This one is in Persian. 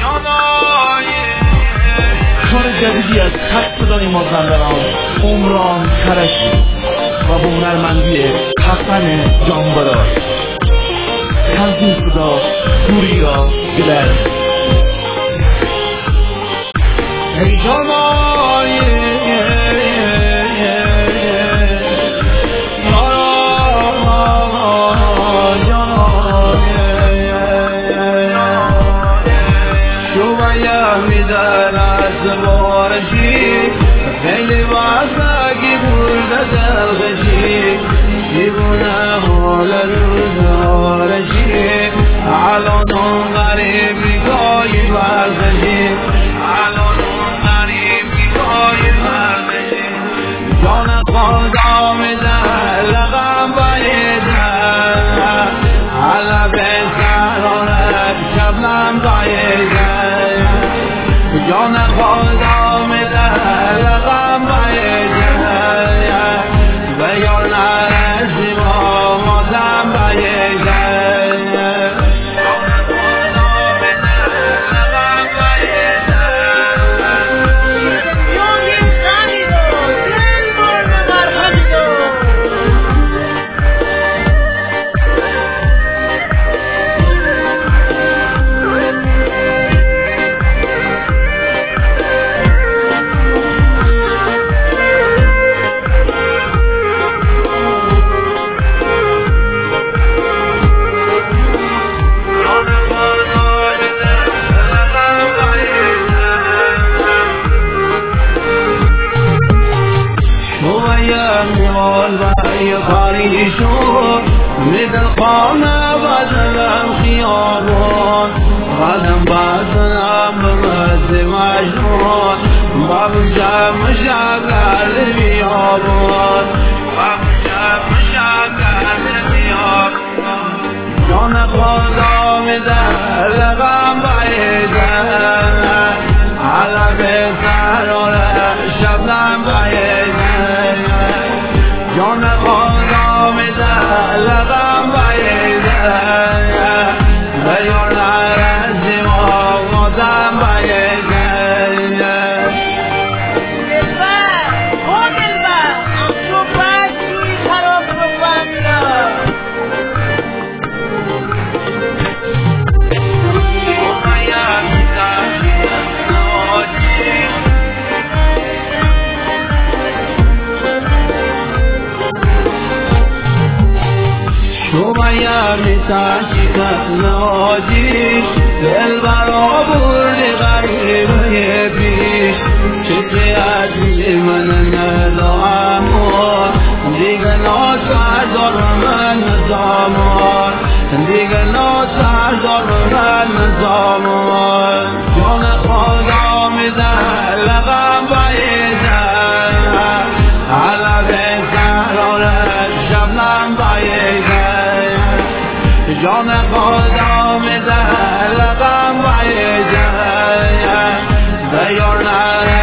کار جدیدی از خط صدای مازندران عمران کرشی و با هنرمندی حسن جانبرار، تنظیم صدا سوریا گلر. ای جانای میدن از بارشی خیلی واسگی برده دلغشی دیوونه حال روزارشی الان اون غریبی گاهی برزشی الان اون غریبی گاهی برزشی جان خدا میدن لغم بایدن حالا به سرانت شبنم بایدن جان خدا میده لغم بایدن و یار نرسی ما ماتم بایدن جان خدا میده لغم بایدن یونی خریدو دل برد مرخدیدو خالی شد میدل خانه بدنم خیابون قدم بدنم بمزد مجنون بابو جمع شکر بیابون بابو جمع شکر بیابون جان خدا میده لغم بایدن حالا به سرانه شبنم بایدن جان خدا میده لغم بایدن و یار نرسی ما ماتم بایدن دلبر او دلبر تو بچی خراب رو بندم شومیا میتاشی ناجی دل برا بردی غریبه پیش چطه عجیل من ندامون دیگه ناسردار من نظامون دیگه ناسردار من نظامون جان خدا میده لغم بایدن حالا به سرانت شبنم بایدن جان خدا میده لغم بایدن دیار نره